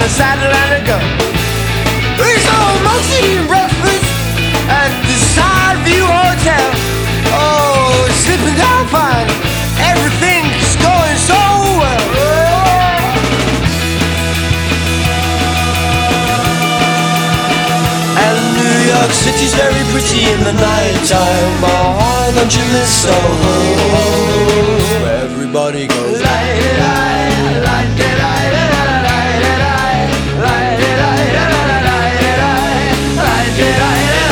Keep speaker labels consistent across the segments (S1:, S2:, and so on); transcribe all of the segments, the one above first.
S1: a saddle and a gun. He's almost eating breakfast at the Side View Hotel. Oh, slipping down fine. Everything's going so well. And New York City's very pretty in the night time. Oh, why don't you miss Soho, where everybody goes light it, light it, light it, light it, light it, light it, light it, light it, light it.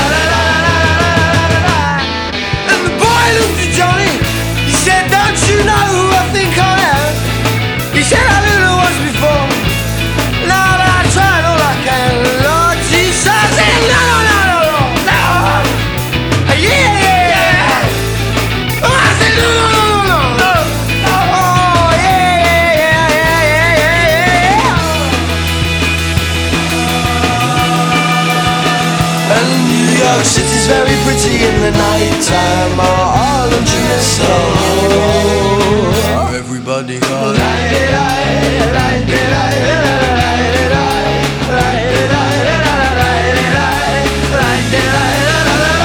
S1: And the boy looked at Johnny. He said, "Don't you know who I think I am?" He said, "I knew there was before. Now that I tried all I can, Lord Jesus." I said, "No, no, no, no, no, no. Yeah, yeah, yeah." Oh, I said, "No, no, no, no, no, no. Oh, yeah, yeah, yeah, yeah, yeah, yeah, yeah." And New York City's very pretty in the night time. Oh, don't you miss Soho? Everybody got light it, light it, light it, light it, light it, light it, light it, light it, light it, light it.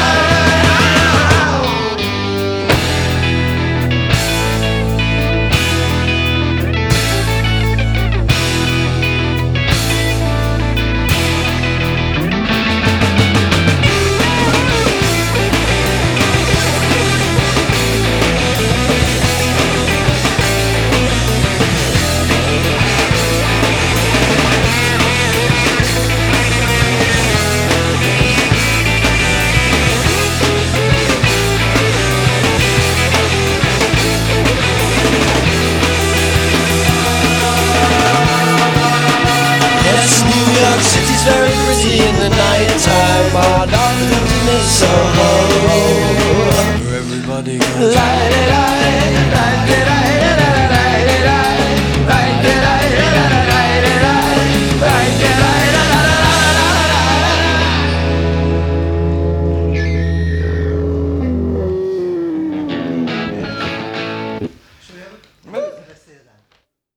S1: City's very pretty in the night time. Oh, don't miss Soho, where everybody goes light it, light it.